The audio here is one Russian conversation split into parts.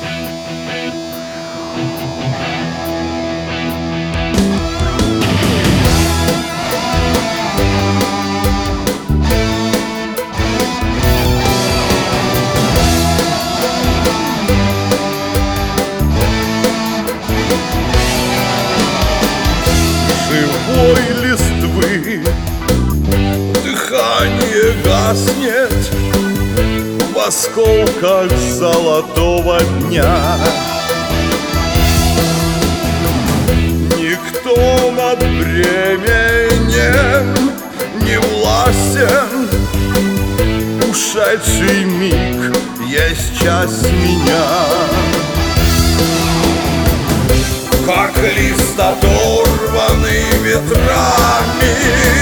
Живой листвы дыхание гаснет в осколках золотого дня. Никто над временем не властен. Ушедший миг есть часть меня. Как лист, оторванный ветрами,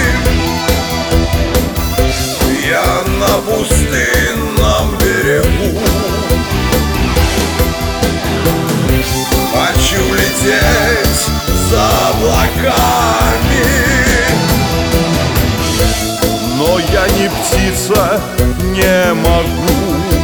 я на пустынном берегу. Хочу лететь за облаками, но я не птица, не могу.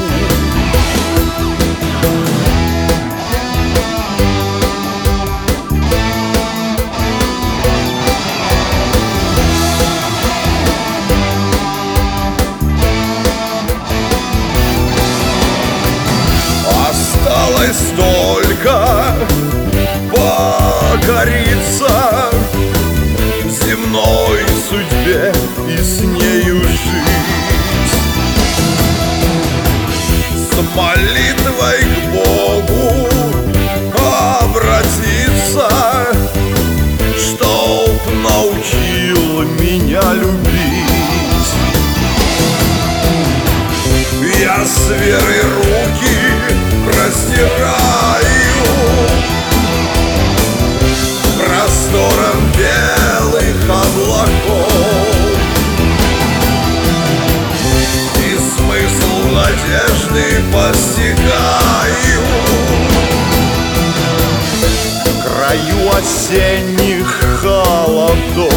Осталось только покориться земной судьбе и с нею жить. С молитвой к Богу обратиться, чтоб научил меня любить. Я с верой руки простираю простором белых облаков, и смысл надежды постигаю в краю осенних холодов.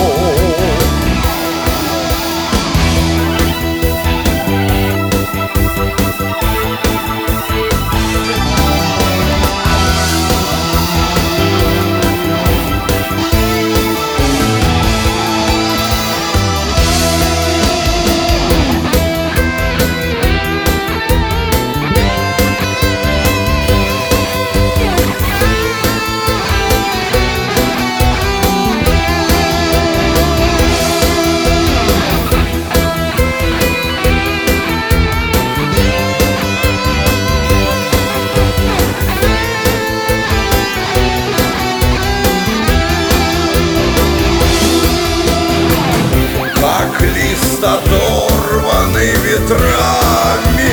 Как лист, оторванный ветрами,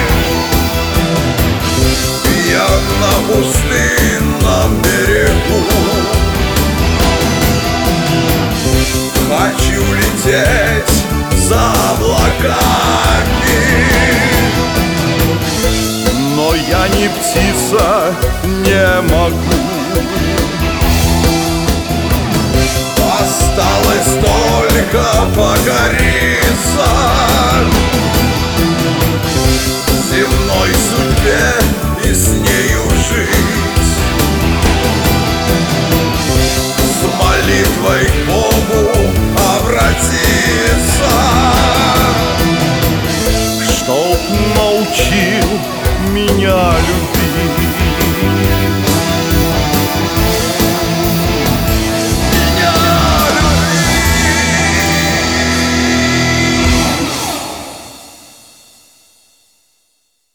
я на пустынном берегу. Хочу лететь за облаками, но я не птица, не могу. Осталось только покориться земной судьбе и с нею жить. С молитвой к Богу обратиться, чтоб научил меня любить.